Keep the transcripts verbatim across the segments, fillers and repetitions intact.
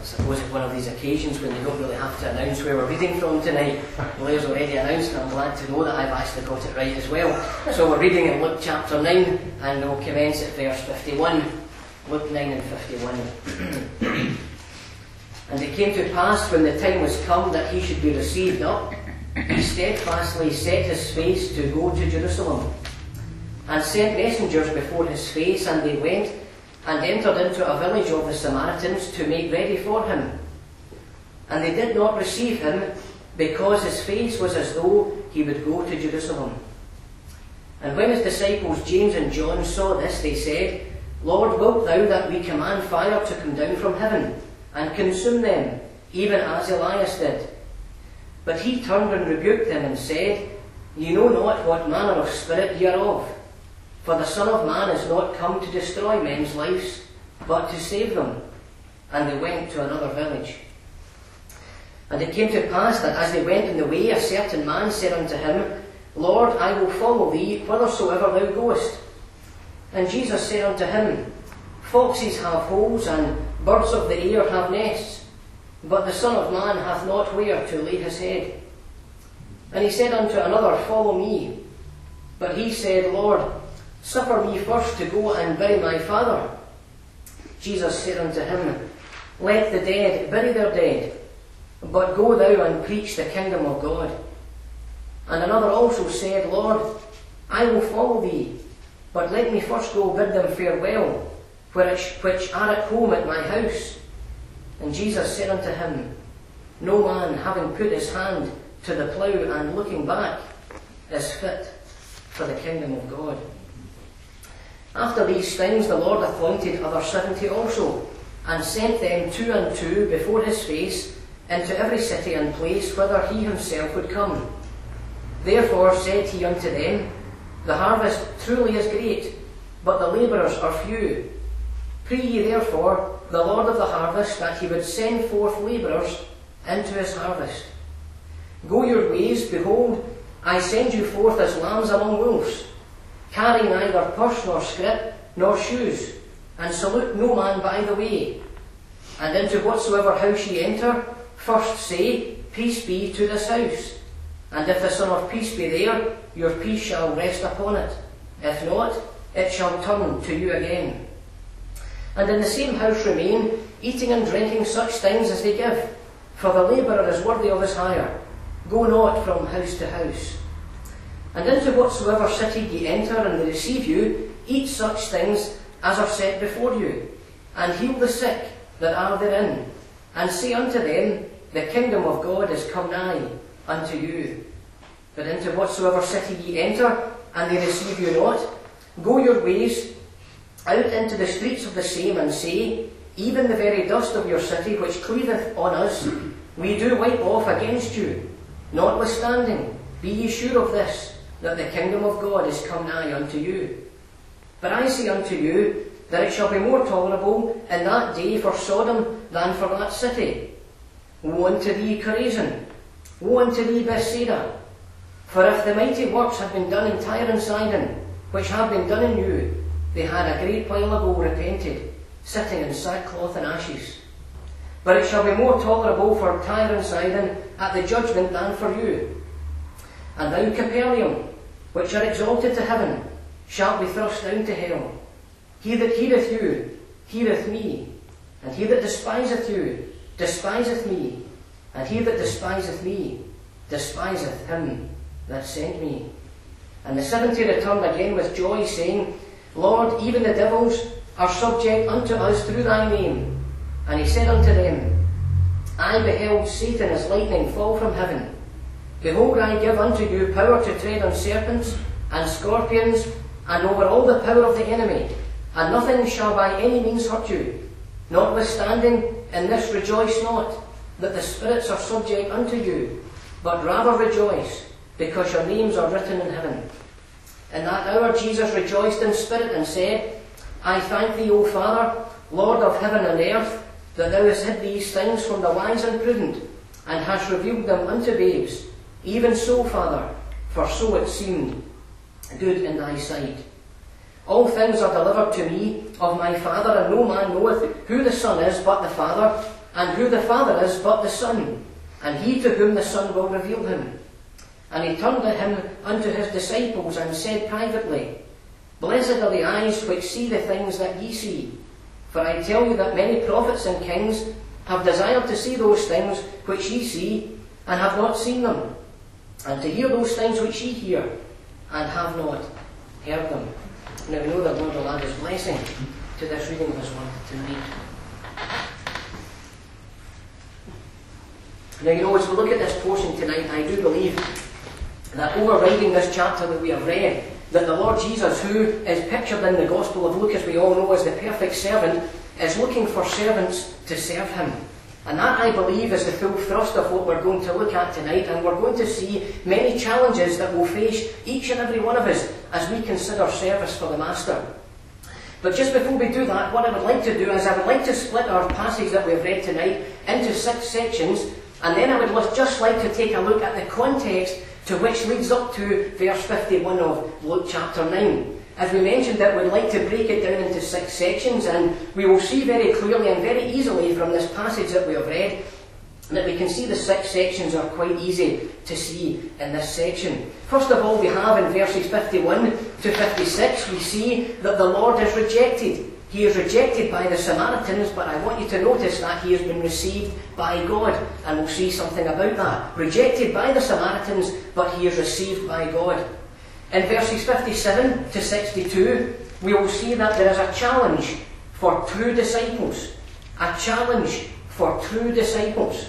suppose it's one of these occasions when you don't really have to announce where we're reading from tonight. Blair's already announced, and I'm glad to know that I've actually got it right as well. So we're reading in Luke chapter nine, and we'll commence at verse fifty-one. Luke nine and fifty-one. And it came to pass, when the time was come that he should be received up, he steadfastly set his face to go to Jerusalem, and sent messengers before his face, and they went and entered into a village of the Samaritans to make ready for him. And they did not receive him, because his face was as though he would go to Jerusalem. And when his disciples James and John saw this, they said, Lord, wilt thou that we command fire to come down from heaven, and consume them, even as Elias did? But he turned and rebuked them, and said, Ye know not what manner of spirit ye are of. For the Son of Man is not come to destroy men's lives, but to save them. And they went to another village. And it came to pass that as they went in the way, a certain man said unto him, Lord, I will follow thee whithersoever thou goest. And Jesus said unto him, Foxes have holes, and birds of the air have nests, but the Son of Man hath not where to lay his head. And he said unto another, Follow me. But he said, Lord, suffer me first to go and bury my father. Jesus said unto him, Let the dead bury their dead, but go thou and preach the kingdom of God. And another also said, Lord, I will follow thee, but let me first go bid them farewell, which, which are at home at my house. And Jesus said unto him, No man, having put his hand to the plough and looking back, is fit for the kingdom of God. After these things the Lord appointed other seventy also, and sent them two and two before his face into every city and place whither he himself would come. Therefore said he unto them, The harvest truly is great, but the labourers are few. Pray ye therefore the Lord of the harvest that he would send forth labourers into his harvest. Go your ways, behold, I send you forth as lambs among wolves. Carry neither purse nor scrip nor shoes, and salute no man by the way. And into whatsoever house ye enter, first say, Peace be to this house. And if the Son of Peace be there, your peace shall rest upon it. If not, it shall turn to you again. And in the same house remain, eating and drinking such things as they give, for the labourer is worthy of his hire. Go not from house to house. And into whatsoever city ye enter, and they receive you, eat such things as are set before you, and heal the sick that are therein, and say unto them, The kingdom of God is come nigh unto you. But into whatsoever city ye enter, and they receive you not, go your ways out into the streets of the same, and say, Even the very dust of your city which cleaveth on us, we do wipe off against you. Notwithstanding, be ye sure of this, that the kingdom of God is come nigh unto you. But I say unto you, that it shall be more tolerable in that day for Sodom than for that city. Woe unto thee, Chorazin! Woe unto thee, Bethsaida! For if the mighty works had been done in Tyre and Sidon, which have been done in you, they had a great while ago repented, sitting in sackcloth and ashes. But it shall be more tolerable for Tyre and Sidon at the judgment than for you. And thou, Capernaum, which are exalted to heaven, shalt be thrust down to hell. He that heareth you, heareth me, and he that despiseth you, despiseth me, and he that despiseth me, despiseth him that sent me. And the seventy returned again with joy, saying, Lord, even the devils are subject unto us through thy name. And he said unto them, I beheld Satan as lightning fall from heaven. Behold, I give unto you power to tread on serpents and scorpions, and over all the power of the enemy, and nothing shall by any means hurt you. Notwithstanding, in this rejoice not, that the spirits are subject unto you, but rather rejoice, because your names are written in heaven. In that hour Jesus rejoiced in spirit, and said, I thank thee, O Father, Lord of heaven and earth, that thou hast hid these things from the wise and prudent, and hast revealed them unto babes. Even so, Father, for so it seemed good in thy sight. All things are delivered to me of my Father, and no man knoweth who the Son is but the Father, And who the Father is but the Son, and he to whom the Son will reveal him. And he turned him unto his disciples, and said privately, Blessed are the eyes which see the things that ye see. For I tell you that many prophets and kings have desired to see those things which ye see, and have not seen them, and to hear those things which ye hear, and have not heard them. Now we know that Lord will add his blessing to this reading of his word tonight. Now, you know, as we look at this portion tonight, I do believe that overriding this chapter that we have read, that the Lord Jesus, who is pictured in the Gospel of Luke, as we all know, as the perfect servant, is looking for servants to serve him. And that, I believe, is the full thrust of what we're going to look at tonight, and we're going to see many challenges that will face each and every one of us as we consider service for the Master. But just before we do that, what I would like to do is I would like to split our passage that we've read tonight into six sections. And then I would just like to take a look at the context to which leads up to verse fifty-one of Luke chapter nine. As we mentioned, that we'd like to break it down into six sections, and we will see very clearly and very easily from this passage that we have read that we can see the six sections are quite easy to see in this section. First of all, we have in verses fifty-one to fifty-six, we see that the Lord is rejected. He is rejected by the Samaritans, but I want you to notice that he has been received by God, and we'll see something about that. Rejected by the Samaritans, but he is received by God. In verses fifty-seven to sixty-two, we will see that there is a challenge for true disciples. A challenge for true disciples.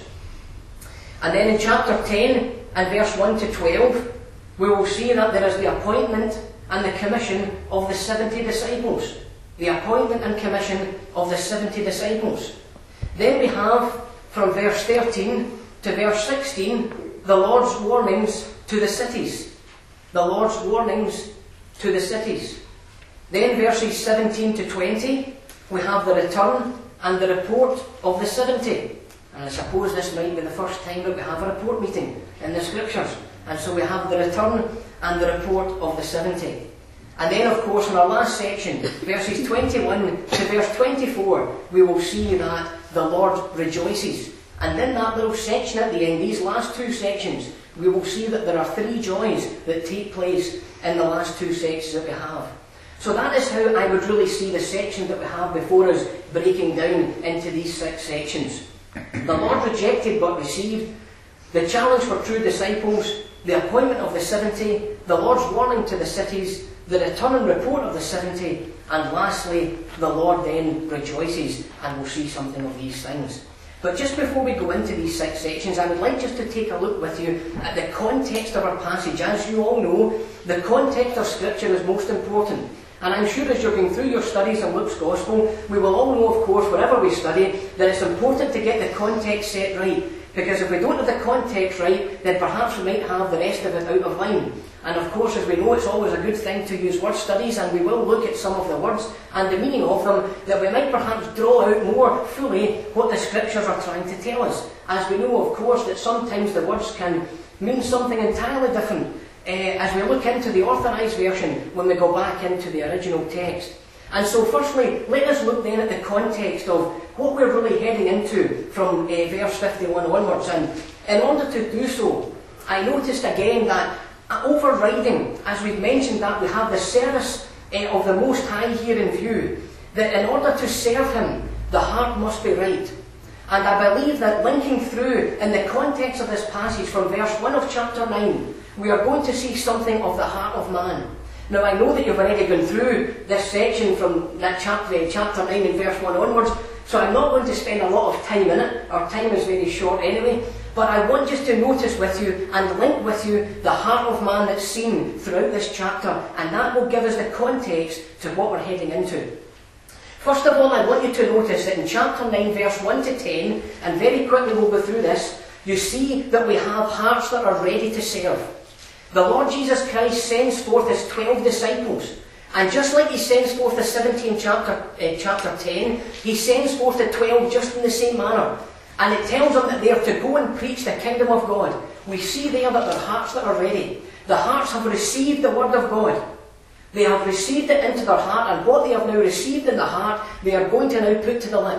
And then in chapter ten and verse one to twelve, we will see that there is the appointment and the commission of the seventy disciples. The appointment and commission of the seventy disciples. Then we have, from verse thirteen to verse sixteen, the Lord's warnings to the cities. The Lord's warnings to the cities. Then verses seventeen to twenty, we have the return and the report of the seventy. And I suppose this might be the first time that we have a report meeting in the Scriptures. And so we have the return and the report of the seventy. And then, of course, in our last section, verses twenty-one to verse twenty-four, we will see that the Lord rejoices. And in that little section at the end, these last two sections, we will see that there are three joys that take place in the last two sections that we have. So that is how I would really see the section that we have before us breaking down into these six sections. The Lord rejected but received, the challenge for true disciples, the appointment of the seventy, the Lord's warning to the cities, the return and report of the seventy, and lastly, the Lord then rejoices, and we'll see something of these things. But just before we go into these six sections, I would like just to take a look with you at the context of our passage. As you all know, the context of Scripture is most important. And I'm sure as you're going through your studies in Luke's Gospel, we will all know, of course, wherever we study, that it's important to get the context set right. Because if we don't have the context right, then perhaps we might have the rest of it out of line. And of course, as we know, it's always a good thing to use word studies, and we will look at some of the words and the meaning of them, that we might perhaps draw out more fully what the Scriptures are trying to tell us. As we know, of course, that sometimes the words can mean something entirely different uh, as we look into the authorised version when we go back into the original text. And so firstly, let us look then at the context of what we're really heading into from uh, verse fifty-one onwards. And in order to do so, I noticed again that uh, overriding, as we've mentioned, that we have the service uh, of the Most High here in view, that in order to serve Him, the heart must be right. And I believe that linking through in the context of this passage from verse one of chapter nine, we are going to see something of the heart of man. Now, I know that you've already gone through this section from that chapter, chapter nine and verse one onwards, so I'm not going to spend a lot of time in it. Our time is very short anyway. But I want just to notice with you and link with you the heart of man that's seen throughout this chapter, and that will give us the context to what we're heading into. First of all, I want you to notice that in chapter nine, verse one to ten, and very quickly we'll go through this, you see that we have hearts that are ready to serve. The Lord Jesus Christ sends forth His twelve disciples. And just like He sends forth the seventy in chapter, uh, chapter ten, He sends forth the twelve just in the same manner. And it tells them that they are to go and preach the kingdom of God. We see there that their hearts that are ready. The hearts have received the word of God. They have received it into their heart, and what they have now received in the heart, they are going to now put to the lip.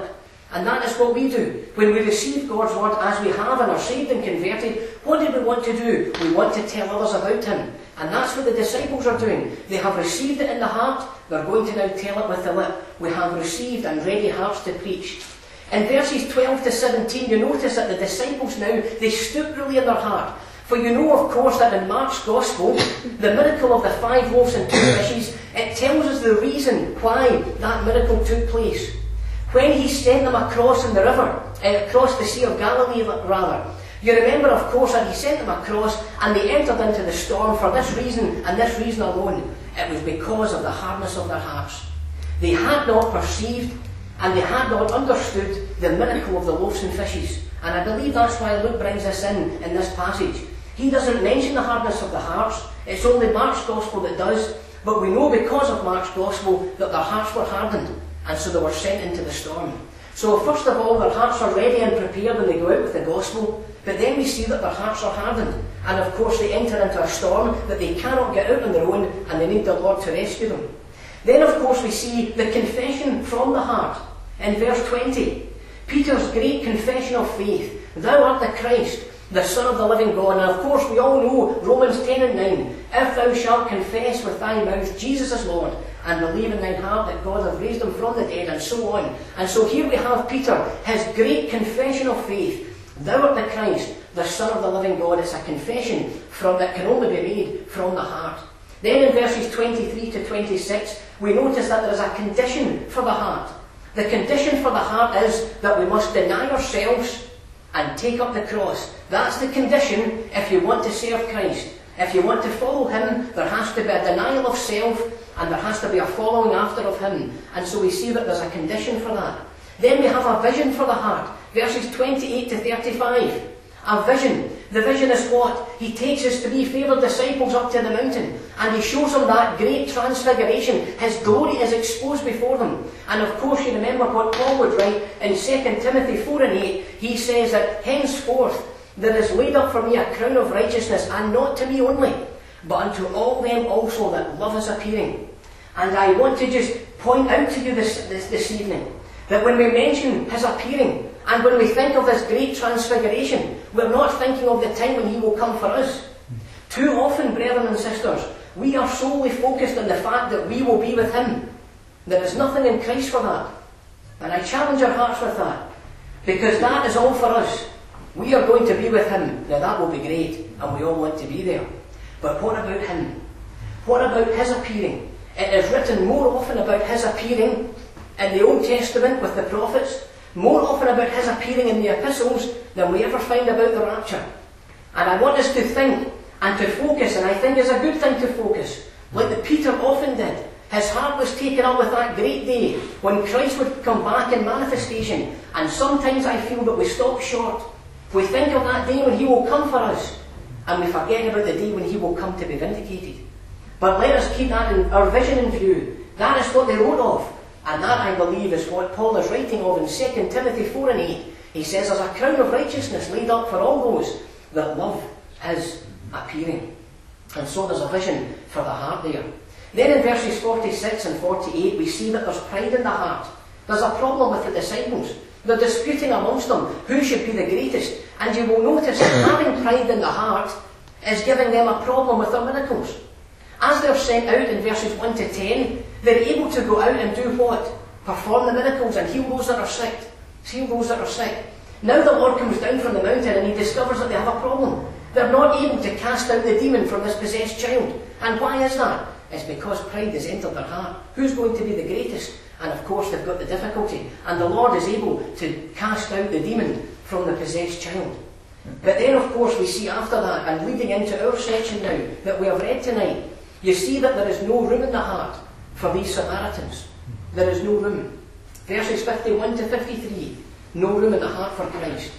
And that is what we do. When we receive God's word as we have and are saved and converted, what do we want to do? We want to tell others about him. And that's what the disciples are doing. They have received it in the heart. They're going to now tell it with the lip. We have received and ready hearts to preach. In verses twelve to seventeen, you notice that the disciples now, they stoop really in their heart. For you know, of course, that in Mark's Gospel, the miracle of the five loaves and two fishes, it tells us the reason why that miracle took place. When he sent them across in the river, uh, across the Sea of Galilee rather, you remember, of course, that he sent them across and they entered into the storm for this reason and this reason alone. It was because of the hardness of their hearts. They had not perceived and they had not understood the miracle of the loaves and fishes. And I believe that's why Luke brings this in, in this passage. He doesn't mention the hardness of the hearts. It's only Mark's Gospel that does. But we know because of Mark's Gospel that their hearts were hardened. And so they were sent into the storm. So first of all, their hearts are ready and prepared when they go out with the Gospel. But then we see that their hearts are hardened. And of course they enter into a storm that they cannot get out on their own, and they need the Lord to rescue them. Then of course we see the confession from the heart. In verse twenty, Peter's great confession of faith. Thou art the Christ, the Son of the living God. And of course we all know Romans ten and nine. If thou shalt confess with thy mouth Jesus is Lord, and believe in thine heart that God hath raised him from the dead, and so on. And so here we have Peter, his great confession of faith. Thou art the Christ, the Son of the living God. It's a confession from that can only be made from the heart. Then in verses twenty-three to twenty-six, we notice that there is a condition for the heart. The condition for the heart is that we must deny ourselves and take up the cross. That's the condition if you want to serve Christ. If you want to follow him, there has to be a denial of self, and there has to be a following after of him. And so we see that there's a condition for that. Then we have a vision for the heart. Verses twenty-eight to thirty-five. A vision. The vision is what? He takes his three favourite disciples up to the mountain, and he shows them that great transfiguration. His glory is exposed before them. And of course you remember what Paul would write in Second Timothy four and eight. He says that henceforth there is laid up for me a crown of righteousness, and not to me only, but unto all them also that love is appearing. And I want to just point out to you this, this, this evening, that when we mention his appearing, and when we think of this great transfiguration, we're not thinking of the time when he will come for us. Too often, brethren and sisters, we are solely focused on the fact that we will be with him. There is nothing in Christ for that. And I challenge our hearts with that, because that is all for us. We are going to be with him. Now that will be great, and we all want to be there. But what about him? What about his appearing? It is written more often about his appearing in the Old Testament with the prophets, more often about his appearing in the epistles than we ever find about the rapture. And I want us to think and to focus, and I think it's a good thing to focus, like that Peter often did. His heart was taken up with that great day when Christ would come back in manifestation, and sometimes I feel that we stop short. We think of that day when he will come for us, and we forget about the day when he will come to be vindicated. But let us keep that in our vision in view. That is what they wrote of. And that, I believe, is what Paul is writing of in Second Timothy four and eight. He says, there's a crown of righteousness laid up for all those that love his appearing. And so there's a vision for the heart there. Then in verses forty-six and forty-eight, we see that there's pride in the heart. There's a problem with the disciples. They're disputing amongst them who should be the greatest. And you will notice that having pride in the heart is giving them a problem with their miracles. As they're sent out in verses one to ten, they're able to go out and do what? Perform the miracles and heal those that are sick. Heal those that are sick. Now the Lord comes down from the mountain and he discovers that they have a problem. They're not able to cast out the demon from this possessed child. And why is that? It's because pride has entered their heart. Who's going to be the greatest? And of course they've got the difficulty. And the Lord is able to cast out the demon from the possessed child. But then of course we see after that, and leading into our section now that we have read tonight, you see that there is no room in the heart for these Samaritans. There is no room. Verses fifty-one to fifty-three, no room in the heart for Christ.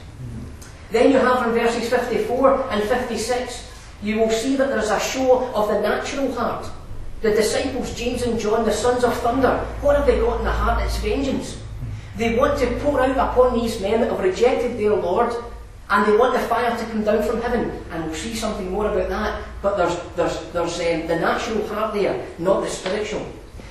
Then you have in verses fifty-four and fifty-six, you will see that there is a show of the natural heart. The disciples, James and John, the sons of thunder, what have they got in the heart? It's vengeance. They want to pour out upon these men that have rejected their Lord, and they want the fire to come down from heaven. And we'll see something more about that. But there's, there's, there's um, the natural heart there, not the spiritual.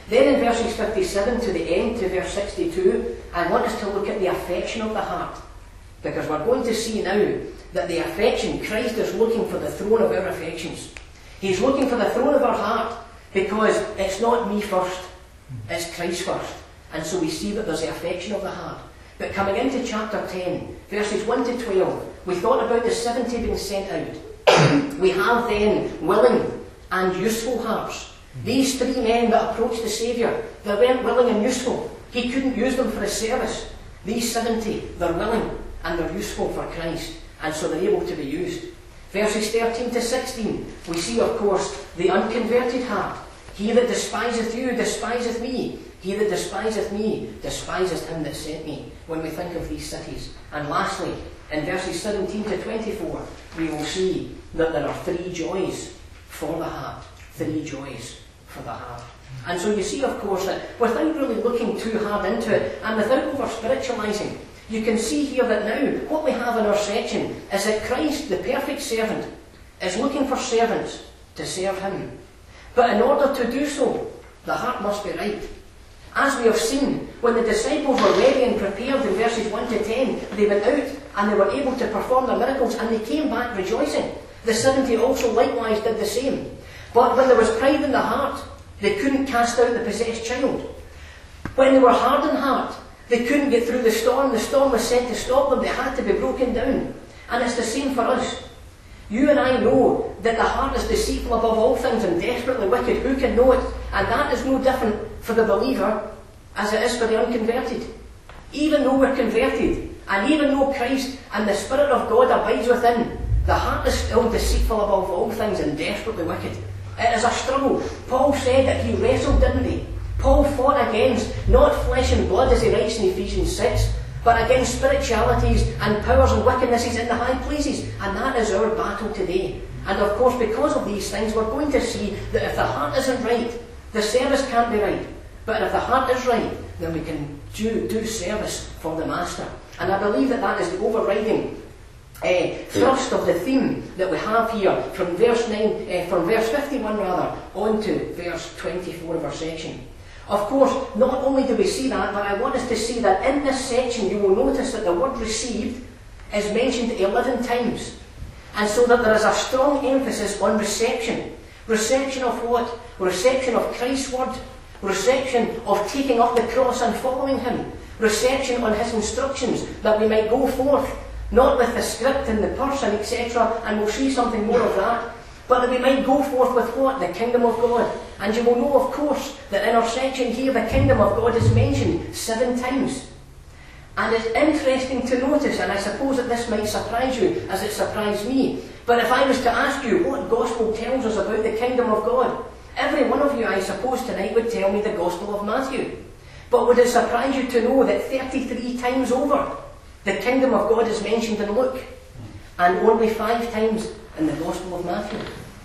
Then in verses fifty-seven to the end, to verse sixty-two, I want us to look at the affection of the heart. Because we're going to see now that the affection, Christ is looking for the throne of our affections. He's looking for the throne of our heart, because it's not me first, it's Christ first. And so we see that there's the affection of the heart. But coming into chapter ten, verses one to twelve, we thought about the seventy being sent out. We have then willing and useful hearts. These three men that approached the Saviour, they weren't willing and useful. He couldn't use them for his service. These seventy, they're willing and they're useful for Christ, and so they're able to be used. Verses thirteen to sixteen, we see, of course, the unconverted heart. He that despiseth you, despiseth me. He that despiseth me, despiseth him that sent me, when we think of these cities. And lastly, in verses seventeen to twenty-four, we will see that there are three joys for the heart. Three joys for the heart. And so you see, of course, that without really looking too hard into it, and without over-spiritualising, you can see here that now, what we have in our section is that Christ, the perfect servant, is looking for servants to serve him. But in order to do so, the heart must be right. As we have seen, when the disciples were ready and prepared in verses one to ten, they went out and they were able to perform their miracles, and they came back rejoicing. The seventy also likewise did the same. But when there was pride in the heart, they couldn't cast out the possessed child. When they were hard in heart, they couldn't get through the storm. The storm was sent to stop them. They had to be broken down. And it's the same for us. You and I know that the heart is deceitful above all things and desperately wicked. Who can know it? And that is no different for the believer as it is for the unconverted. Even though we're converted, and even though Christ and the Spirit of God abides within, the heart is still deceitful above all things and desperately wicked. It is a struggle. Paul said that he wrestled, didn't he? Paul fought against not flesh and blood, as he writes in Ephesians six, but against spiritualities and powers and wickednesses in the high places. And that is our battle today. And of course, because of these things, we're going to see that if the heart isn't right, the service can't be right. But if the heart is right, then we can do, do service for the Master. And I believe that that is the overriding uh, thrust of the theme that we have here from verse nine, uh, from verse fifty-one rather, on to verse twenty-four of our section. Of course, not only do we see that, but I want us to see that in this section you will notice that the word received is mentioned eleven times. And so that there is a strong emphasis on reception. Reception of what? Reception of Christ's word. Reception of taking up the cross and following him. Reception on his instructions that we might go forth, not with the script and the person, et cetera, and we'll see something more of that, but that we might go forth with what? The kingdom of God. And you will know, of course, that in our section here, the kingdom of God is mentioned seven times. And it's interesting to notice, and I suppose that this might surprise you, as it surprised me, but if I was to ask you what gospel tells us about the kingdom of God, every one of you, I suppose, tonight would tell me the Gospel of Matthew. But would it surprise you to know that thirty-three times over, the kingdom of God is mentioned in Luke, and only five times in the Gospel of Matthew?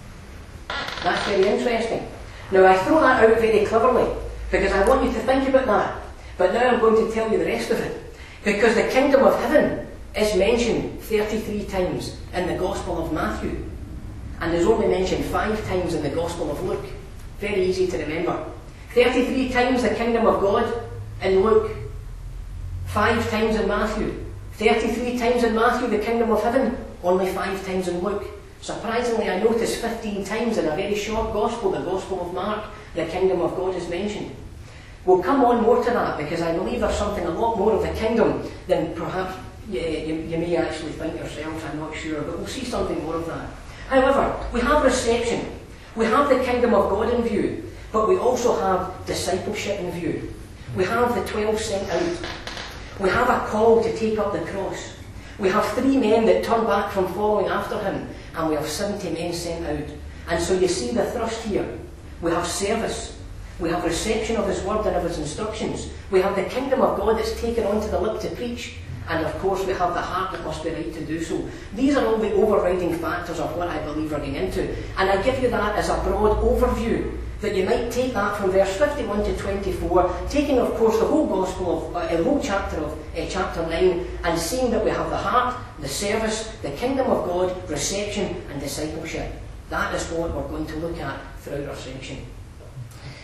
That's very interesting. Now, I throw that out very cleverly, because I want you to think about that. But now I'm going to tell you the rest of it. Because the kingdom of heaven is mentioned thirty-three times in the Gospel of Matthew, and is only mentioned five times in the Gospel of Luke. Very easy to remember. thirty-three times the kingdom of God in Luke, five times in Matthew. thirty-three times in Matthew the kingdom of heaven, only five times in Luke. Surprisingly, I noticed fifteen times in a very short Gospel, the Gospel of Mark, the kingdom of God is mentioned. We'll come on more to that, because I believe there's something a lot more of the kingdom than perhaps you, you, you may actually think yourselves. I'm not sure, but we'll see something more of that. However, we have reception. We have the kingdom of God in view, but we also have discipleship in view. We have the twelve sent out. We have a call to take up the cross. We have three men that turn back from following after him, and we have seventy men sent out. And so you see the thrust here. We have service. We have reception of his word and of his instructions. We have the kingdom of God that's taken onto the lip to preach. And of course we have the heart that must be right to do so. These are all the overriding factors of what I believe we're getting into. And I give you that as a broad overview, that you might take that from verse fifty-one to twenty-four, taking of course the whole gospel of, uh, the whole chapter of uh, chapter nine, and seeing that we have the heart, the service, the kingdom of God, reception and discipleship. That is what we're going to look at throughout our section.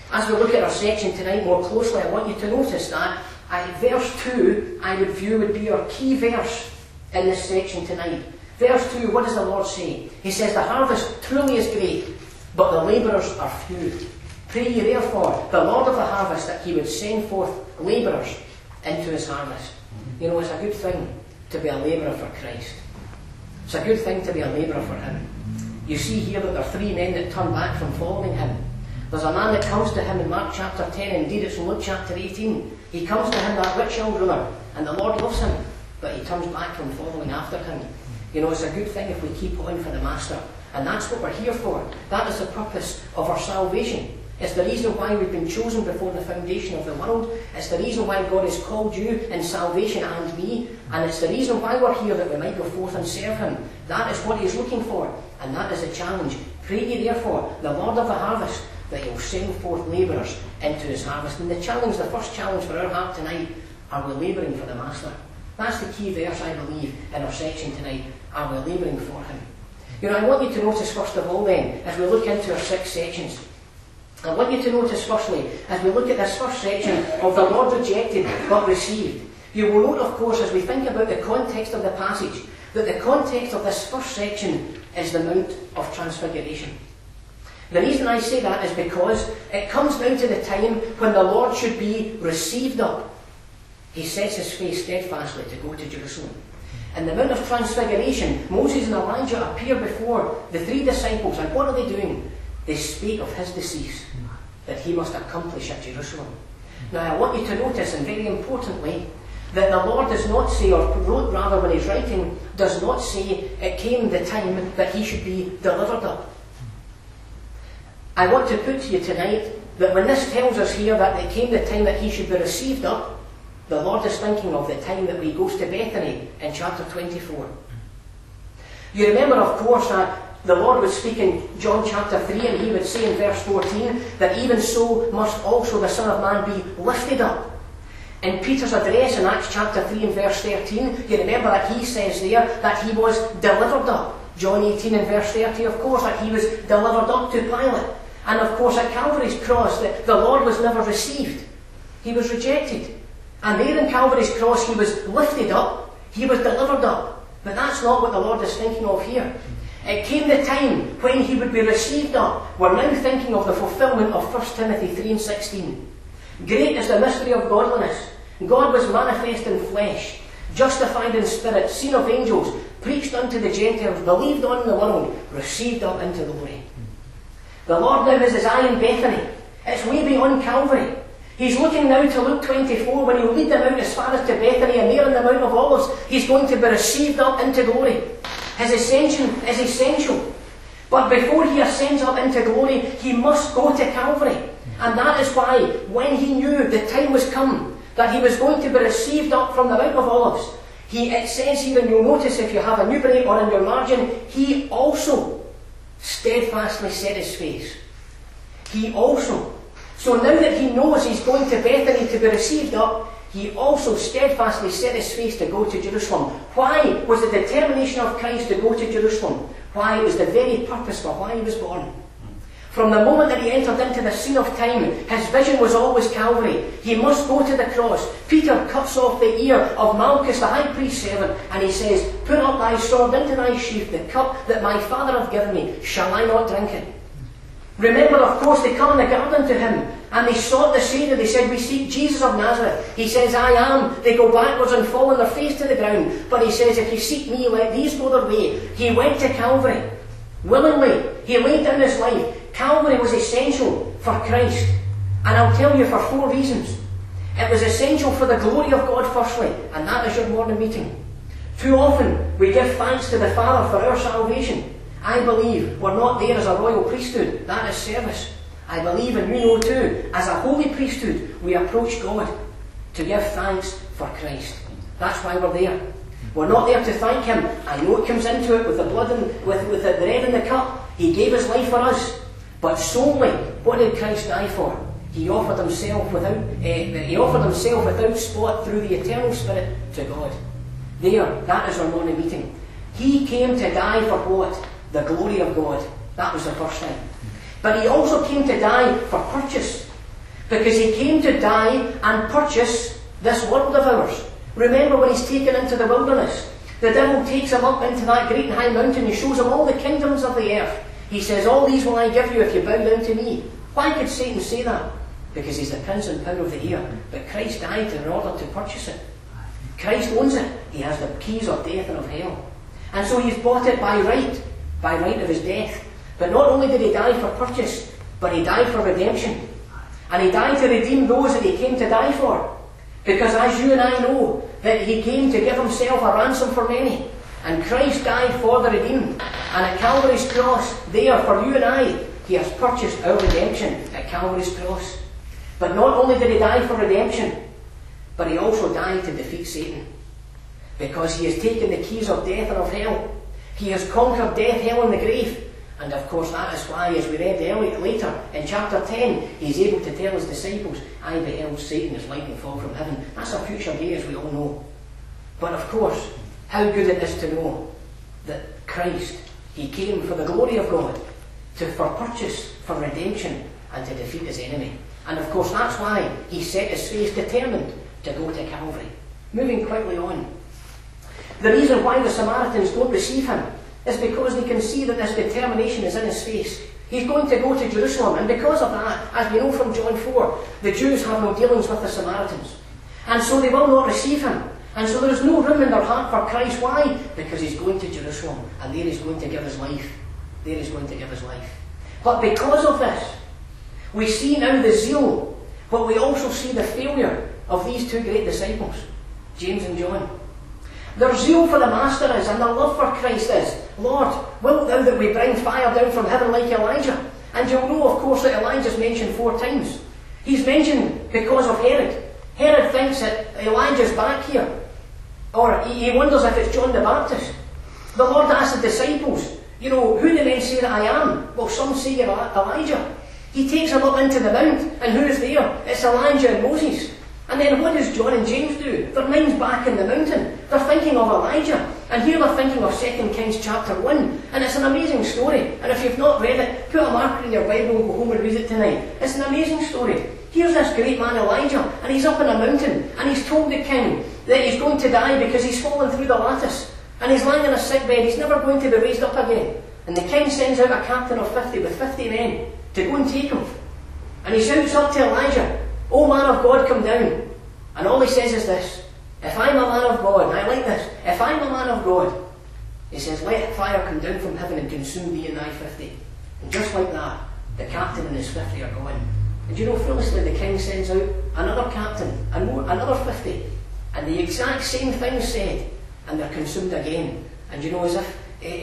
As we look at our section tonight more closely, I want you to notice that uh, verse two, I would view, would be our key verse in this section tonight. Verse two, what does the Lord say? He says, the harvest truly is great, but the labourers are few. Pray ye therefore the Lord of the harvest that he would send forth labourers into his harvest. You know, it's a good thing to be a labourer for Christ. It's a good thing to be a labourer for him. You see here that there are three men that turn back from following him. There's a man that comes to him in Mark chapter ten, indeed it's in Luke chapter eighteen. He comes to him, that rich young ruler, and the Lord loves him, but he turns back from following after him. You know, it's a good thing if we keep on for the Master, and that's what we're here for. That is the purpose of our salvation. It's the reason why we've been chosen before the foundation of the world. It's the reason why God has called you in salvation and me, and it's the reason why we're here, that we might go forth and serve him. That is what he's looking for, and that is the challenge. Pray ye therefore the Lord of the harvest that he will send forth labourers into his harvest. And the challenge, the first challenge for our heart tonight, are we labouring for the Master? That's the key verse, I believe, in our section tonight. Are we labouring for him? You know, I want you to notice first of all then, as we look into our six sections, I want you to notice firstly, as we look at this first section of the Lord rejected but received, you will note, of course, as we think about the context of the passage, that the context of this first section is the Mount of Transfiguration. The reason I say that is because it comes down to the time when the Lord should be received up. He sets his face steadfastly to go to Jerusalem. In the Mount of Transfiguration, Moses and Elijah appear before the three disciples, and what are they doing? They speak of his decease, that he must accomplish at Jerusalem. Now I want you to notice, and very importantly, that the Lord does not say, or wrote rather when he's writing, does not say it came the time that he should be delivered up. I want to put to you tonight that when this tells us here that it came the time that he should be received up, the Lord is thinking of the time that he goes to Bethany in chapter twenty-four. You remember, of course, that the Lord would speak in John chapter three, and he would say in verse fourteen that even so must also the Son of Man be lifted up. In Peter's address in Acts chapter three and verse thirteen, you remember that he says there that he was delivered up. John eighteen and verse thirty, of course, that he was delivered up to Pilate. And of course at Calvary's cross, the, the Lord was never received. He was rejected. And there in Calvary's cross he was lifted up, he was delivered up. But that's not what the Lord is thinking of here. It came the time when he would be received up. We're now thinking of the fulfillment of First Timothy three and sixteen. Great is the mystery of godliness. God was manifest in flesh, justified in spirit, seen of angels, preached unto the Gentiles, believed on in the world, received up into glory. The Lord now has his eye in Bethany. It's way beyond Calvary. He's looking now to Luke twenty-four, when he'll lead them out as far as to Bethany, and there in the Mount of Olives, he's going to be received up into glory. His ascension is essential. But before he ascends up into glory, he must go to Calvary. And that is why, when he knew the time was come, that he was going to be received up from the Mount of Olives, he, it says here, and you'll notice if you have a new break or in your margin, he also steadfastly set his face. He also. So now that he knows he's going to Bethany to be received up, he also steadfastly set his face to go to Jerusalem. Why was the determination of Christ to go to Jerusalem? Why? It was the very purpose for why he was born. From the moment that he entered into the scene of time, his vision was always Calvary. He must go to the cross. Peter cuts off the ear of Malchus, the high priest's servant, and he says, "Put up thy sword into thy sheath, the cup that my Father hath given me, shall I not drink it?" Remember, of course, they come in the garden to him, and they sought the Saviour. They said, "We seek Jesus of Nazareth." He says, "I am." They go backwards and fall on their face to the ground. But he says, "If you seek me, let these go their way." He went to Calvary. Willingly, he laid down his life. Calvary was essential for Christ. And I'll tell you for four reasons. It was essential for the glory of God firstly, and that is your morning meeting. Too often, we give thanks to the Father for our salvation. I believe we're not there as a royal priesthood. That is service. I believe, and you know too, as a holy priesthood, we approach God to give thanks for Christ. That's why we're there. We're not there to thank him. I know it comes into it with the blood and with, with the bread and the cup. He gave his life for us. But solely, what did Christ die for? He offered himself without uh, he offered himself without spot through the eternal Spirit to God. There, that is our morning meeting. He came to die for what? The glory of God. That was the first thing. But he also came to die for purchase. Because he came to die and purchase this world of ours. Remember when he's taken into the wilderness, the devil takes him up into that great high mountain. He shows him all the kingdoms of the earth. He says, all these will I give you if you bow down to me. Why could Satan say that? Because he's the prince and power of the air. But Christ died in order to purchase it. Christ owns it. He has the keys of death and of hell. And so he's bought it by right, by right of his death. But not only did he die for purchase, but he died for redemption. And he died to redeem those that he came to die for. Because as you and I know, that he came to give himself a ransom for many. And Christ died for the redeemed. And at Calvary's cross, there for you and I, he has purchased our redemption at Calvary's cross. But not only did he die for redemption, but he also died to defeat Satan. Because he has taken the keys of death and of hell. He has conquered death, hell and the grave. And of course that is why, as we read earlier, later in chapter ten, he's able to tell his disciples, I beheld Satan as lightning fall from heaven. That's a future day, as we all know. But of course, how good it is to know that Christ, he came for the glory of God, to for purchase, for redemption, and to defeat his enemy. And of course that's why he set his face determined to go to Calvary. Moving quickly on. The reason why the Samaritans don't receive him is because they can see that this determination is in his face. He's going to go to Jerusalem, and because of that, as we know from John four, the Jews have no dealings with the Samaritans. And so they will not receive him. And so there is no room in their heart for Christ. Why? Because he's going to Jerusalem, and there he's going to give his life. There he's going to give his life. But because of this, we see now the zeal, but we also see the failure of these two great disciples, James and John. Their zeal for the Master is, and their love for Christ is, Lord, wilt thou that we bring fire down from heaven like Elijah? And you'll know, of course, that Elijah's mentioned four times. He's mentioned because of Herod. Herod thinks that Elijah's back here. Or he wonders if it's John the Baptist. The Lord asked the disciples, you know, who do men say that I am? Well, some say you're Elijah. He takes them up into the mount, and who is there? It's Elijah and Moses. And then what does John and James do? Their mind's back in the mountain. They're thinking of Elijah. And here they're thinking of Second Kings chapter one. And it's an amazing story. And if you've not read it, put a marker in your Bible and go home and read it tonight. It's an amazing story. Here's this great man Elijah, and he's up in a mountain, and he's told the king that he's going to die because he's fallen through the lattice. And he's lying in a sick bed. He's never going to be raised up again. And the king sends out a captain of fifty with fifty men to go and take him. And he shouts up to Elijah, O man of God, come down. And all he says is this, if I'm a man of God, and I like this, if I'm a man of God, he says, let fire come down from heaven and consume thee and thy fifty. And just like that, the captain and his fifty are gone. And you know, foolishly, the king sends out another captain, and more, another fifty. And the exact same thing said, and they're consumed again. And you know, as if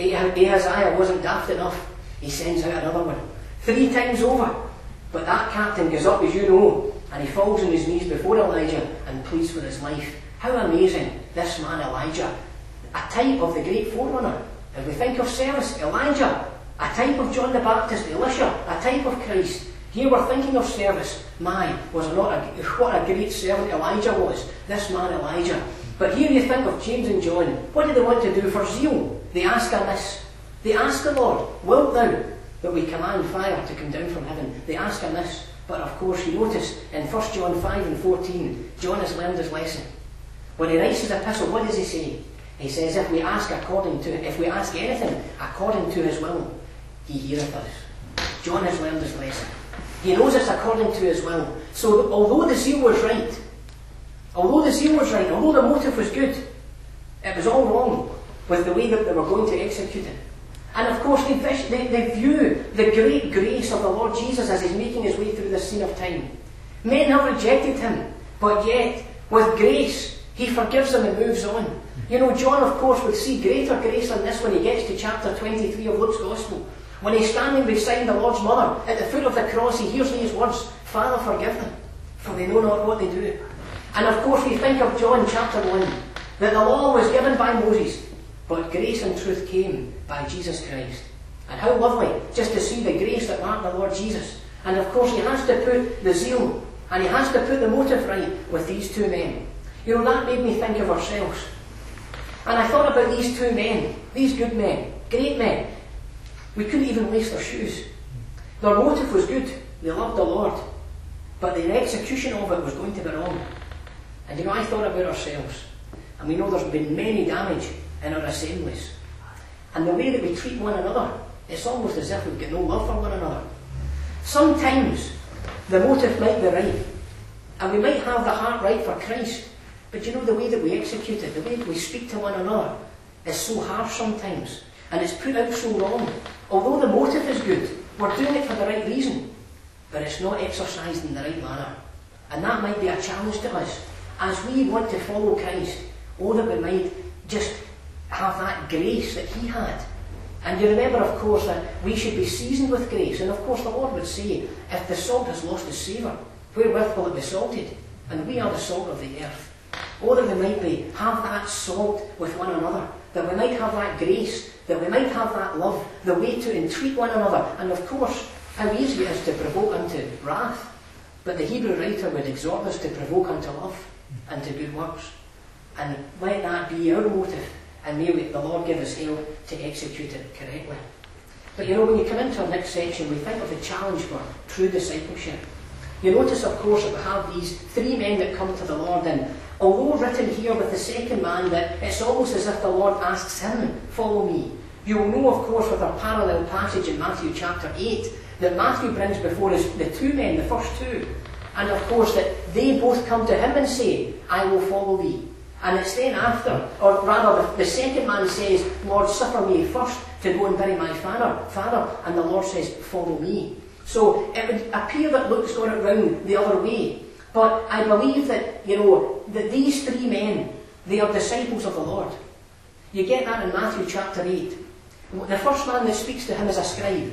Ahaziah wasn't daft enough, he sends out another one. Three times over. But that captain goes up, as you know, and he falls on his knees before Elijah and pleads for his life. How amazing, this man Elijah, a type of the great forerunner. If we think of service, Elijah, a type of John the Baptist, Elisha, a type of Christ. Here we're thinking of service. My, was not a, what a great servant Elijah was, this man Elijah. But here you think of James and John. What do they want to do for zeal? They ask amiss. They ask the Lord, wilt thou that we command fire to come down from heaven? They ask amiss. But of course, you notice in First John five and fourteen, John has learned his lesson. When he writes his epistle, what does he say? He says, if we ask according to, if we ask anything according to his will, he heareth us. John has learned his lesson. He knows it's according to his will. So although the zeal was right, although the zeal was right, although the motive was good, it was all wrong with the way that they were going to execute it. And of course, they, they, they view the great grace of the Lord Jesus as he's making his way through this scene of time. Men have rejected him, but yet, with grace, he forgives them and moves on. You know, John, of course, would see greater grace than this when he gets to chapter twenty-three of Luke's Gospel. When he's standing beside the Lord's mother at the foot of the cross, he hears these words, Father, forgive them, for they know not what they do. And of course, we think of John chapter one, that the law was given by Moses, but grace and truth came by Jesus Christ. And how lovely just to see the grace that marked the Lord Jesus. And of course he has to put the zeal, and he has to put the motive right with these two men. You know, that made me think of ourselves. And I thought about these two men, these good men, great men. We couldn't even lace their shoes. Their motive was good. They loved the Lord. but the execution of it was going to be wrong. And you know, I thought about ourselves, and we know there's been many damage in our assemblies. And the way that we treat one another, it's almost as if we've got no love for one another. Sometimes the motive might be right, and we might have the heart right for Christ, but you know, the way that we execute it, the way that we speak to one another, is so harsh sometimes, and it's put out so wrong. Although the motive is good, we're doing it for the right reason, but it's not exercised in the right manner. And that might be a challenge to us, as we want to follow Christ, or that we might just have that grace that he had. And you remember, of course, that we should be seasoned with grace. And of course the Lord would say, if the salt has lost its savour, wherewith will it be salted? And we are the salt of the earth. Or that we might be, have that salt with one another, that we might have that grace, that we might have that love, the way to entreat one another. And of course, how easy it is to provoke unto wrath. But the Hebrew writer would exhort us to provoke unto love and to good works. And let that be our motive, and may we, the Lord give us help to execute it correctly. But you know, when you come into our next section, we think of the challenge for true discipleship. You notice, of course, that we have these three men that come to the Lord, and although written here with the second man, that it's almost as if the Lord asks him, follow me. You will know, of course, with our parallel passage in Matthew chapter eight, that Matthew brings before us the two men, the first two. And of course that they both come to him and say, I will follow thee. And it's then after, or rather the, the second man says, Lord, suffer me first to go and bury my father, father. And the Lord says, follow me. So it would appear that Luke's got it round the other way. But I believe that, you know, that these three men, they are disciples of the Lord. You get that in Matthew chapter eight. The first man that speaks to him is a scribe.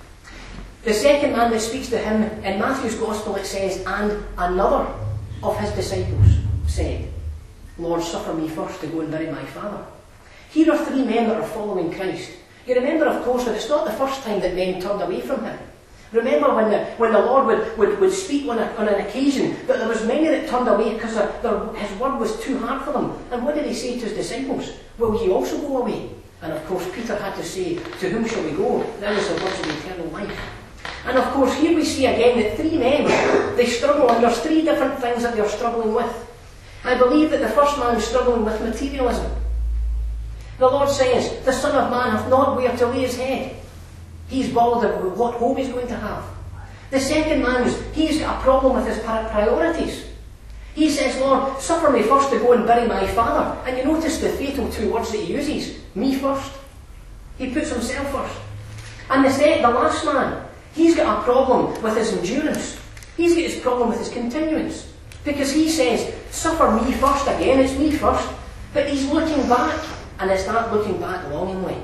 The second man that speaks to him, in Matthew's Gospel it says, and another of his disciples said, Lord, suffer me first to go and bury my father. Here are three men that are following Christ. You remember, of course, that it's not the first time that men turned away from him. Remember when the, when the Lord would, would, would speak on, a, on an occasion, that there was many that turned away because their, their, his word was too hard for them. And what did he say to his disciples? Will ye also go away? And of course Peter had to say, to whom shall we go? There is the words of eternal life. And of course here we see again that three men, they struggle, and there's three different things that they're struggling with. I believe that the first man is struggling with materialism. The Lord says, the Son of Man hath not where to lay his head. He's bothered with what home he's going to have. The second man, is, he's got a problem with his priorities. He says, Lord, suffer me first to go and bury my father. And you notice the fatal two words that he uses. Me first. He puts himself first. And the, second, the last man, he's got a problem with his endurance. He's got his problem with his continuance. Because he says, suffer me first again, it's me first. But he's looking back, and it's that looking back longingly.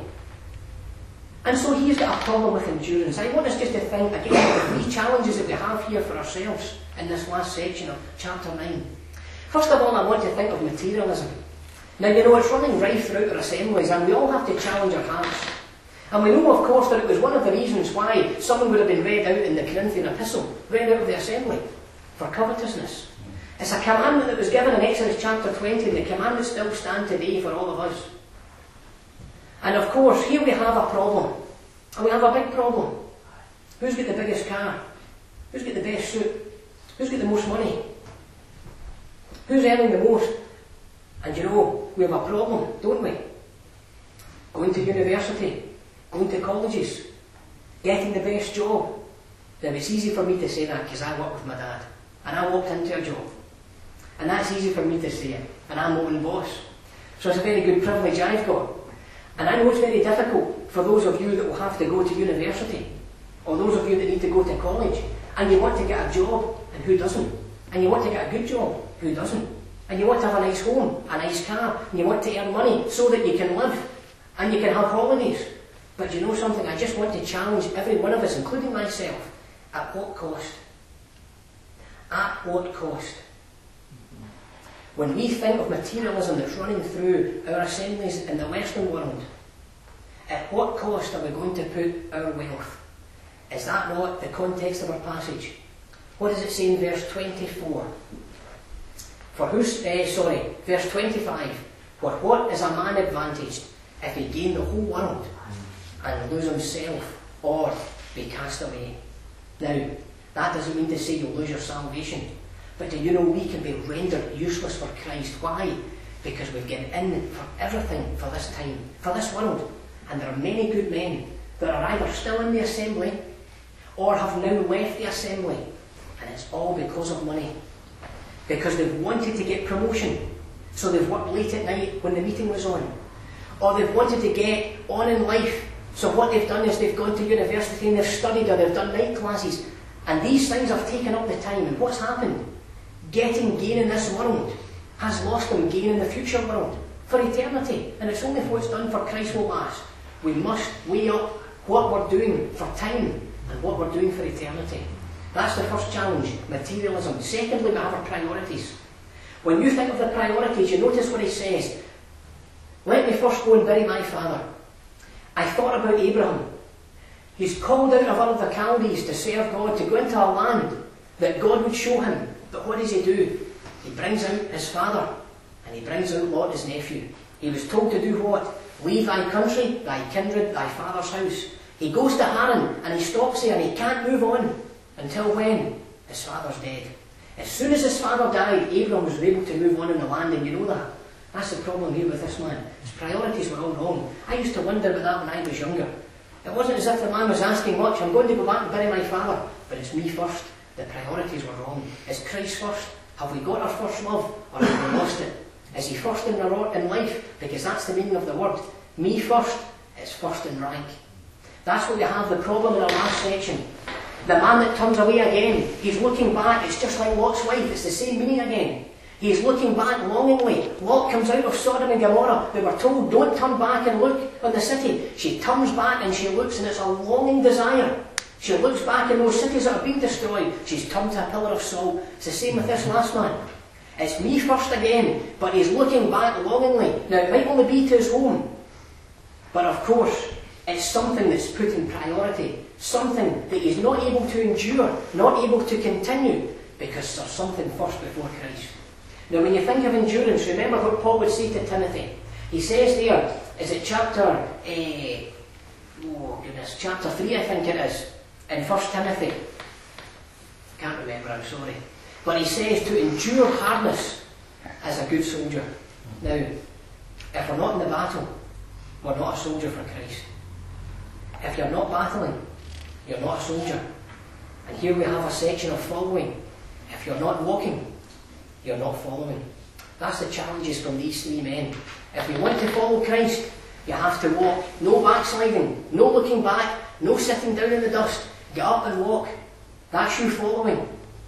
And so he's got a problem with endurance. I want us just to think again of the three challenges that we have here for ourselves in this last section of chapter nine. First of all, I want to think of materialism. Now, you know, it's running rife throughout our assemblies, and we all have to challenge our hearts. And we know, of course, that it was one of the reasons why someone would have been read out in the Corinthian epistle, read out of the assembly, for covetousness. It's a commandment that was given in Exodus chapter twenty, and the commandment still stands today for all of us. And of course, here we have a problem. And we have a big problem. Who's got the biggest car? Who's got the best suit? Who's got the most money? Who's earning the most? And you know, we have a problem, don't we? Going to university, going to colleges, getting the best job. Now, it's easy for me to say that because I work with my dad. And I walked into a job. And that's easy for me to say it. And I'm my own boss. So it's a very good privilege I've got. And I know it's very difficult for those of you that will have to go to university, or those of you that need to go to college, and you want to get a job, and who doesn't? And you want to get a good job, who doesn't? And you want to have a nice home, a nice car, and you want to earn money so that you can live, and you can have holidays. But you know something, I just want to challenge every one of us, including myself, at what cost? At what cost? When we think of materialism that's running through our assemblies in the Western world, at what cost are we going to put our wealth? Is that not the context of our passage? What does it say in verse twenty-four? For who's, uh, sorry, verse twenty-five. For what is a man advantaged if he gain the whole world and lose himself or be cast away? Now, That doesn't mean to say you'll lose your salvation. But do you know we can be rendered useless for Christ? Why? Because we've given in for everything for this time, for this world. And there are many good men that are either still in the assembly or have now left the assembly. And it's all because of money. Because they've wanted to get promotion. So they've worked late at night when the meeting was on. Or they've wanted to get on in life. So what they've done is they've gone to university and they've studied, or they've done night classes. And these things have taken up the time. And what's happened? Getting gain in this world has lost them gain in the future world for eternity. And it's only what's done for Christ will last. We must weigh up what we're doing for time and what we're doing for eternity. That's the first challenge, materialism. Secondly, we have our priorities. When you think of the priorities, you notice what he says. Let me first go and bury my father. I thought about Abraham. He's called out of Ur of the Chaldees to serve God, to go into a land that God would show him. But what does he do? He brings out his father, and he brings out Lot, his nephew. He was told to do what? Leave thy country, thy kindred, thy father's house. He goes to Haran, and he stops there, and he can't move on. Until when? His father's dead. As soon as his father died, Abraham was able to move on in the land, and you know that. That's the problem here with this man. His priorities were all wrong. I used to wonder about that when I was younger. It wasn't as if the man was asking much. I'm going to go back and bury my father. But it's me first. The priorities were wrong. Is Christ first? Have we got our first love? Or have we lost it? Is he first in, the, in life? Because that's the meaning of the word. Me first is first in rank. That's what we have the problem in our last section. The man that turns away again, he's looking back. It's just like Lot's wife. It's the same meaning again. He's looking back longingly. Lot comes out of Sodom and Gomorrah. They were told, don't turn back and look on the city. She turns back and she looks, and it's a longing desire. She looks back in those cities that have been destroyed. She's turned to a pillar of salt. It's the same with this last man. It's me first again, but he's looking back longingly. Now, it might only be to his home. But of course, it's something that's put in priority. Something that he's not able to endure, not able to continue, because there's something first before Christ. Now, when you think of endurance, remember what Paul would say to Timothy. He says there, is it chapter, uh, oh goodness, chapter three, I think it is, in First Timothy. Can't remember, I'm sorry. But he says to endure hardness as a good soldier. Now, if we're not in the battle, we're not a soldier for Christ. If you're not battling, you're not a soldier. And here we have a section of following. If you're not walking, you're not following. That's the challenges from these three men. If we want to follow Christ, you have to walk. No backsliding, no looking back, no sitting down in the dust. Get up and walk. That's you following.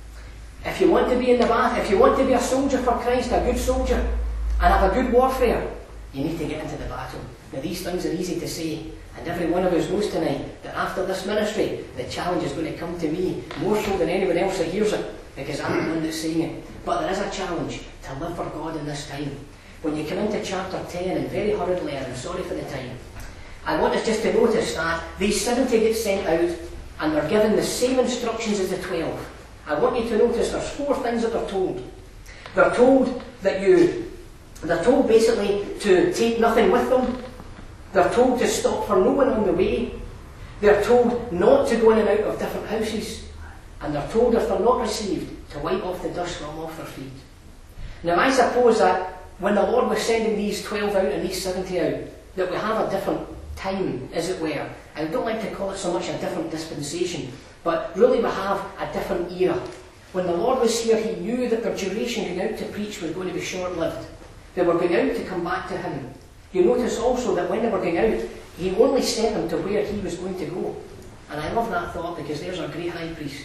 If you want to be in the bath, if you want to be a soldier for Christ, a good soldier, and have a good warfare, you need to get into the battle. Now, these things are easy to say, and every one of us knows tonight that after this ministry, the challenge is going to come to me more so than anyone else that hears it, because I'm the one that's saying it. But there is a challenge to live for God in this time. When you come into chapter ten, and very hurriedly, and I'm sorry for the time, I want us just to notice that these seventy get sent out, and they're given the same instructions as the twelve. I want you to notice there's four things that they're told. They're told that you, they're told basically to take nothing with them. They're told to stop for no one on the way. They're told not to go in and out of different houses. And they're told if they're not received, to wipe off the dust from off their feet. Now, I suppose that when the Lord was sending these twelve out and these seventy out, that we have a different time, as it were. I don't like to call it so much a different dispensation, but really we have a different era. When the Lord was here, he knew that their duration going out to preach was going to be short-lived. They were going out to come back to him. You notice also that when they were going out, he only sent them to where he was going to go. And I love that thought, because there's our great high priest.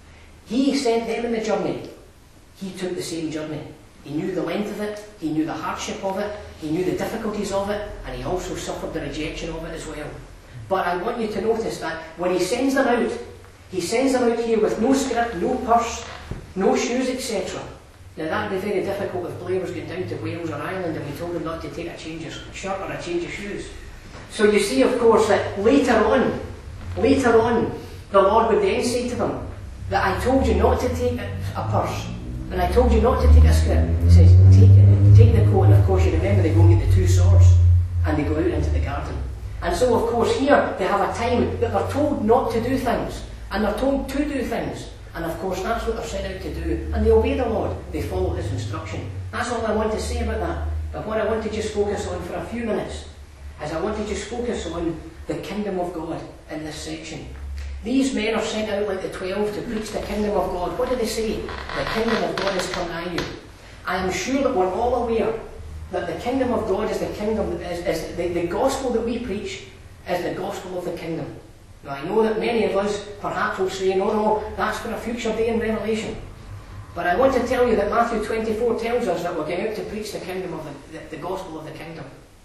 He sent them in the journey. He took the same journey. He knew the length of it, he knew the hardship of it, he knew the difficulties of it, and he also suffered the rejection of it as well. But I want you to notice that when he sends them out, he sends them out here with no scrip, no purse, no shoes, et cetera. Now that would be very difficult if Blair was going down to Wales or Ireland and we told him not to take a change of shirt or a change of shoes. So you see, of course, that later on, later on, the Lord would then say to them that I told you not to take a purse, and I told you not to take a scrip. He says, take it, take the coat, and of course you remember they go and get the two swords, and they go out into the garden. And so, of course, here they have a time that they're told not to do things, and they're told to do things. And of course, that's what they're set out to do. And they obey the Lord. They follow his instruction. That's all I want to say about that. But what I want to just focus on for a few minutes is I want to just focus on the kingdom of God in this section. These men are sent out like the twelve to preach the kingdom of God. What do they say? The kingdom of God has come nigh you. I am sure that we're all aware that the kingdom of God is the kingdom, is, is the, the gospel that we preach is the gospel of the kingdom. Now I know that many of us perhaps will say, no, no, that's for a future day in Revelation. But I want to tell you that Matthew twenty-four tells us that we're going out to preach the kingdom of the, the, the gospel of the kingdom.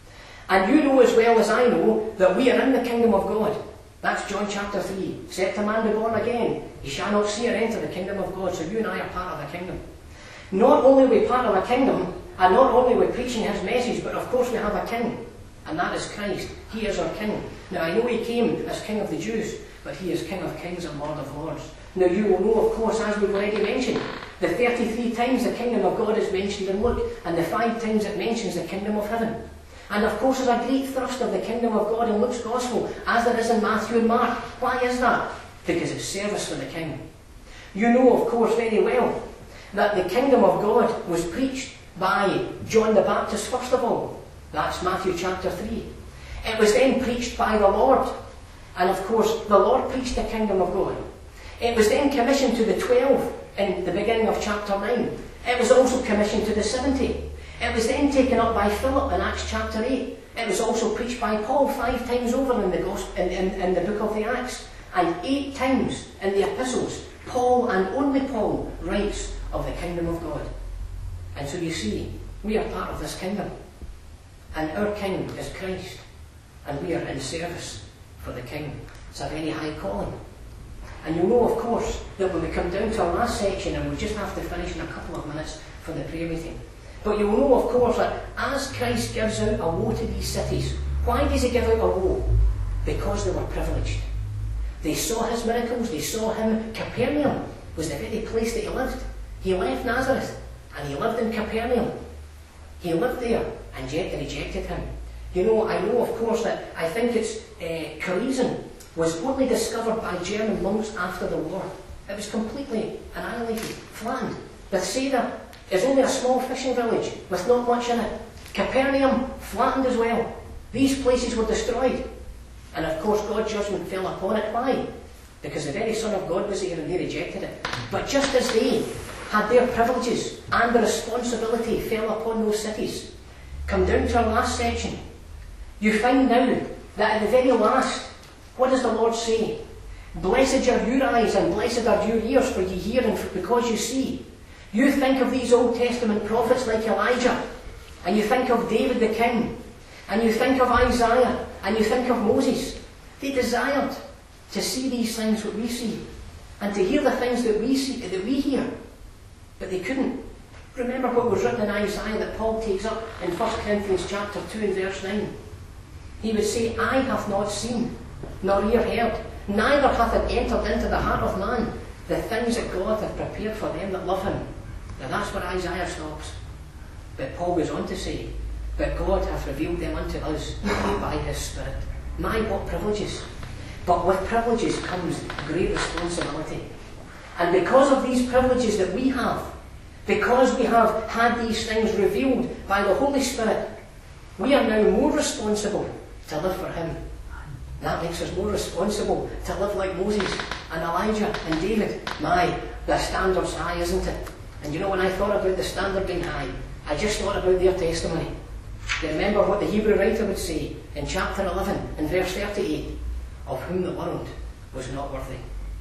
And you know as well as I know that we are in the kingdom of God. That's John chapter three. Except a man be born again, he shall not see or enter the kingdom of God. So you and I are part of the kingdom. Not only are we part of a kingdom, and not only are we preaching his message, but of course we have a king. And that is Christ. He is our king. Now I know he came as king of the Jews, but he is king of kings and lord of lords. Now you will know, of course, as we've already mentioned, the thirty-three times the kingdom of God is mentioned in Luke, and the five times it mentions the kingdom of heaven. And of course there's a great thrust of the kingdom of God in Luke's gospel, as there is in Matthew and Mark. Why is that? Because it's service for the king. You know, of course, very well, that the kingdom of God was preached by John the Baptist first of all. That's Matthew chapter three. It was then preached by the Lord. And of course, the Lord preached the kingdom of God. It was then commissioned to the twelve in the beginning of chapter nine. It was also commissioned to the seventy. It was then taken up by Philip in Acts chapter eight. It was also preached by Paul five times over in the, gospel, in, in, in the book of the Acts. And eight times in the epistles, Paul and only Paul writes of the kingdom of God. And so you see, we are part of this kingdom. And our king is Christ. And we are in service for the king. It's a very high calling. And you know, of course, that when we come down to our last section, and we just have to finish in a couple of minutes for the prayer meeting. But you'll know, of course, that as Christ gives out a woe to these cities, why does he give out a woe? Because they were privileged. They saw his miracles, they saw him. Capernaum was the very place that he lived. He left Nazareth, and he lived in Capernaum. He lived there, and yet they rejected him. You know, I know, of course, that I think it's uh, Chorazin was only discovered by German monks after the war. It was completely annihilated, flattened. Bethsaida is only a small fishing village with not much in it. Capernaum, flattened as well. These places were destroyed. And of course, God's judgment fell upon it. Why? Because the very Son of God was there and they rejected it. But just as they had their privileges and the responsibility fell upon those cities, come down to our last section, you find now that at the very last, what does the Lord say? Blessed are your eyes and blessed are your ears, for ye hear and because you see. You think of these Old Testament prophets like Elijah, and you think of David the king, and you think of Isaiah, and you think of Moses. They desired to see these things that we see, and to hear the things that we see, that we hear, but they couldn't. Remember what was written in Isaiah that Paul takes up in First Corinthians chapter two and verse nine. He would say, eye hath not seen, nor ear heard, neither hath it entered into the heart of man the things that God hath prepared for them that love him. Now that's where Isaiah stops. But Paul goes on to say, but God hath revealed them unto us by his Spirit. My, what privileges! But with privileges comes great responsibility. And because of these privileges that we have, because we have had these things revealed by the Holy Spirit, we are now more responsible to live for him. That makes us more responsible to live like Moses and Elijah and David. My, the standard's high, isn't it? And you know, when I thought about the standard being high, I just thought about their testimony. You remember what the Hebrew writer would say in chapter eleven and verse thirty-eight, of whom the world was not worthy.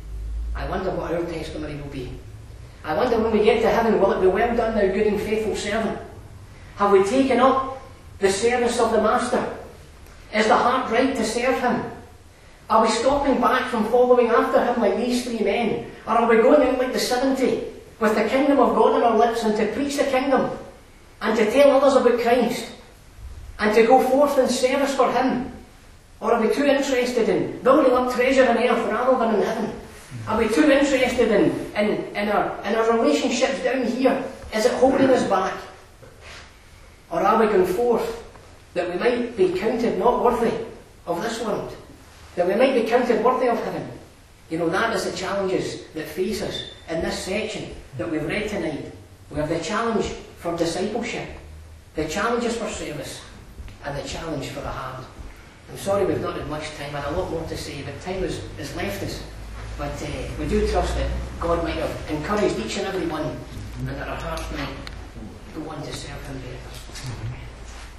I wonder what our testimony will be. I wonder when we get to heaven, will it be well done, thou good and faithful servant? Have we taken up the service of the Master? Is the heart right to serve him? Are we stopping back from following after him like these three men? Or are we going out like the seventy with the kingdom of God on our lips and to preach the kingdom and to tell others about Christ and to go forth in service for him? Or are we too interested in building up treasure on earth rather than in heaven? Are we too interested in, in, in, our, in our relationships down here? Is it holding us back? Or are we going forth that we might be counted not worthy of this world? That we might be counted worthy of heaven? You know, that is the challenges that face us in this section that we've read tonight. We have the challenge for discipleship, the challenges for service, and the challenge for the heart. I'm sorry we've not had much time and a lot more to say, but time has, has left us. But uh, we do trust that God might have encouraged each and every one, and that our hearts might go on to serve Him better.